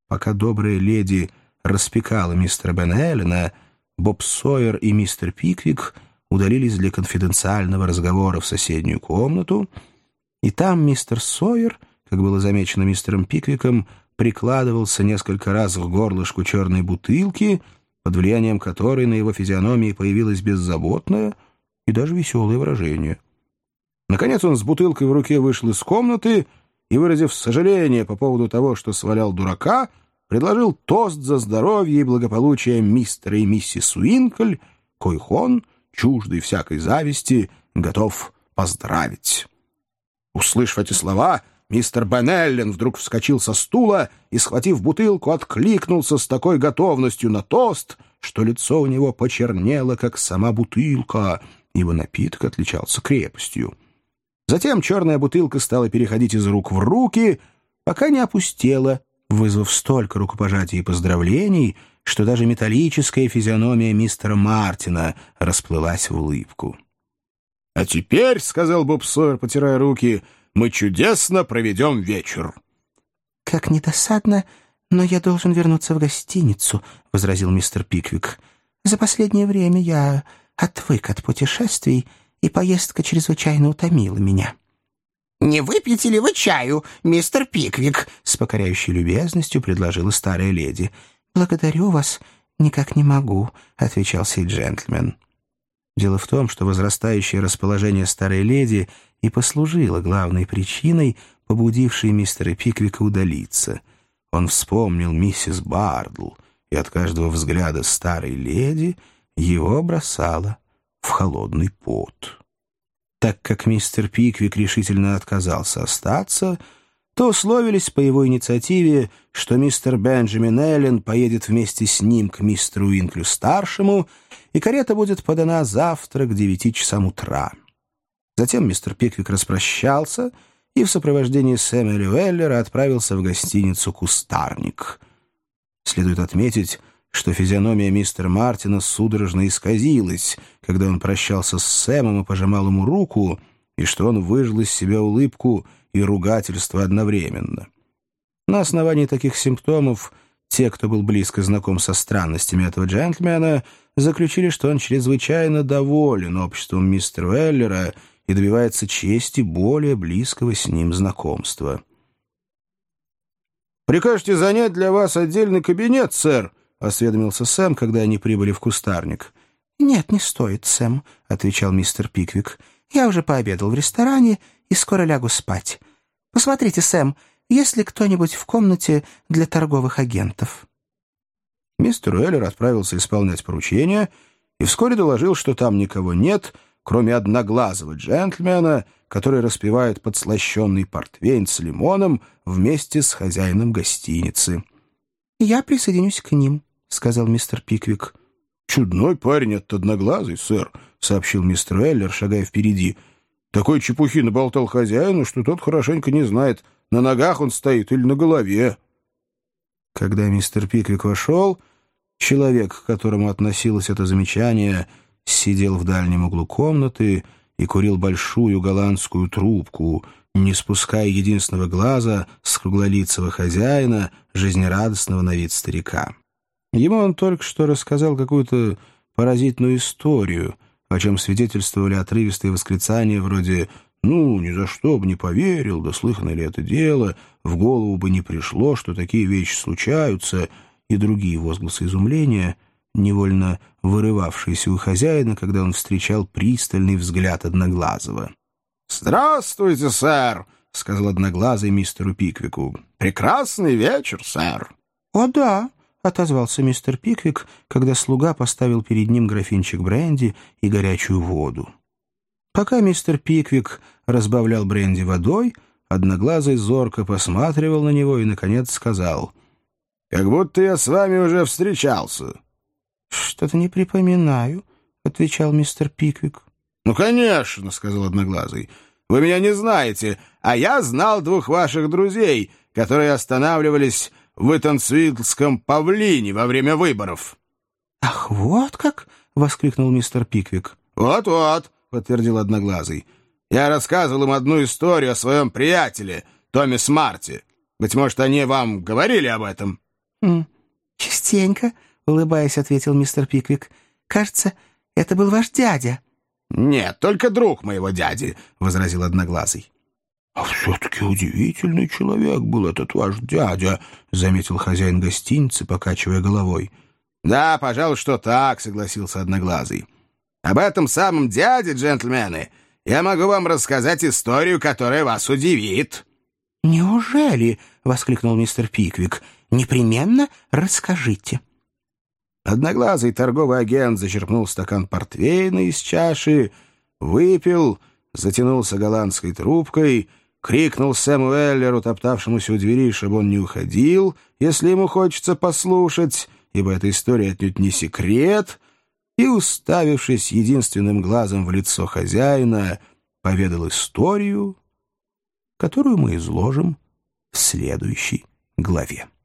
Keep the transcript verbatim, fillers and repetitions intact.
пока добрая леди распекала мистера Бен Эллена, Боб Сойер и мистер Пиквик удалились для конфиденциального разговора в соседнюю комнату, и там мистер Сойер, как было замечено мистером Пиквиком, прикладывался несколько раз к горлышку черной бутылки, под влиянием которой на его физиономии появилось беззаботное и даже веселое выражение. Наконец он с бутылкой в руке вышел из комнаты и, выразив сожаление по поводу того, что свалял дурака, предложил тост за здоровье и благополучие мистера и миссис Уинкль, коих он, чуждый всякой зависти, готов поздравить. Услышав эти слова, мистер Бен Эллен вдруг вскочил со стула и, схватив бутылку, откликнулся с такой готовностью на тост, что лицо у него почернело, как сама бутылка, ибо напиток отличался крепостью. Затем черная бутылка стала переходить из рук в руки, пока не опустела, вызвав столько рукопожатий и поздравлений, что даже металлическая физиономия мистера Мартина расплылась в улыбку. «А теперь, — сказал Боб Сойер, потирая руки, — мы чудесно проведем вечер». «Как недосадно, но я должен вернуться в гостиницу», — возразил мистер Пиквик. «За последнее время я отвык от путешествий, и поездка чрезвычайно утомила меня». «Не выпьете ли вы чаю, мистер Пиквик?» — с покоряющей любезностью предложила старая леди. «Благодарю вас, никак не могу», — отвечал сей джентльмен. Дело в том, что возрастающее расположение старой леди и послужило главной причиной, побудившей мистера Пиквика удалиться. Он вспомнил миссис Бардл, и от каждого взгляда старой леди его бросало в холодный пот. Так как мистер Пиквик решительно отказался остаться, то условились по его инициативе, что мистер Бенджамин Эллен поедет вместе с ним к мистеру Уинклю-старшему, и карета будет подана завтра к девяти часам утра. Затем мистер Пиквик распрощался и в сопровождении Сэмюэля Уэллера отправился в гостиницу «Кустарник». Следует отметить, что физиономия мистера Мартина судорожно исказилась, когда он прощался с Сэмом и пожимал ему руку, и что он выжил из себя улыбку и ругательство одновременно. На основании таких симптомов те, кто был близко знаком со странностями этого джентльмена, заключили, что он чрезвычайно доволен обществом мистера Уэллера и добивается чести более близкого с ним знакомства. «Прикажете занять для вас отдельный кабинет, сэр?» — осведомился Сэм, когда они прибыли в Кустарник. «Нет, не стоит, Сэм», — отвечал мистер Пиквик. «Я уже пообедал в ресторане и скоро лягу спать. Посмотрите, Сэм, есть ли кто-нибудь в комнате для торговых агентов?» Мистер Уэллер отправился исполнять поручение и вскоре доложил, что там никого нет, кроме одноглазого джентльмена, который распивает подслащенный портвейн с лимоном вместе с хозяином гостиницы. «Я присоединюсь к ним», — сказал мистер Пиквик. «Чудной парень этот одноглазый, сэр», — сообщил мистер Уэллер, шагая впереди. «Такой чепухи наболтал хозяину, что тот хорошенько не знает, на ногах он стоит или на голове». Когда мистер Пиквик вошел, человек, к которому относилось это замечание, сидел в дальнем углу комнаты и курил большую голландскую трубку, не спуская единственного глаза с круглолицего хозяина, жизнерадостного на вид старика. Ему он только что рассказал какую-то поразительную историю, о чем свидетельствовали отрывистые восклицания вроде «ну, ни за что бы не поверил, да слыхано ли это дело, в голову бы не пришло, что такие вещи случаются», и другие возгласы изумления, невольно вырывавшиеся у хозяина, когда он встречал пристальный взгляд Одноглазого. «Здравствуйте, сэр», — сказал Одноглазый мистеру Пиквику. «Прекрасный вечер, сэр». «О, да», — отозвался мистер Пиквик, когда слуга поставил перед ним графинчик бренди и горячую воду. Пока мистер Пиквик разбавлял бренди водой, Одноглазый зорко посматривал на него и, наконец, сказал: «Как будто я с вами уже встречался». «Что-то не припоминаю», — отвечал мистер Пиквик. «Ну, конечно», — сказал Одноглазый. «Вы меня не знаете, а я знал двух ваших друзей, которые останавливались в Итансвиллском павлине во время выборов». «Ах, вот как!» — воскликнул мистер Пиквик. «Вот-вот», — подтвердил Одноглазый. «Я рассказывал им одну историю о своем приятеле, Томе Смарте. Быть может, они вам говорили об этом?» М, «Частенько», — улыбаясь, ответил мистер Пиквик. «Кажется, это был ваш дядя». «Нет, только друг моего дяди», — возразил Одноглазый. «А все-таки удивительный человек был этот ваш дядя», — заметил хозяин гостиницы, покачивая головой. «Да, пожалуй, что так», — согласился Одноглазый. «Об этом самом дяде, джентльмены, я могу вам рассказать историю, которая вас удивит». «Неужели?» — воскликнул мистер Пиквик. «Непременно расскажите». Одноглазый торговый агент зачерпнул стакан портвейна из чаши, выпил, затянулся голландской трубкой, крикнул Сэму Эллеру, топтавшемуся у двери, чтобы он не уходил, если ему хочется послушать, ибо эта история отнюдь не секрет, и, уставившись единственным глазом в лицо хозяина, поведал историю, которую мы изложим в следующей главе.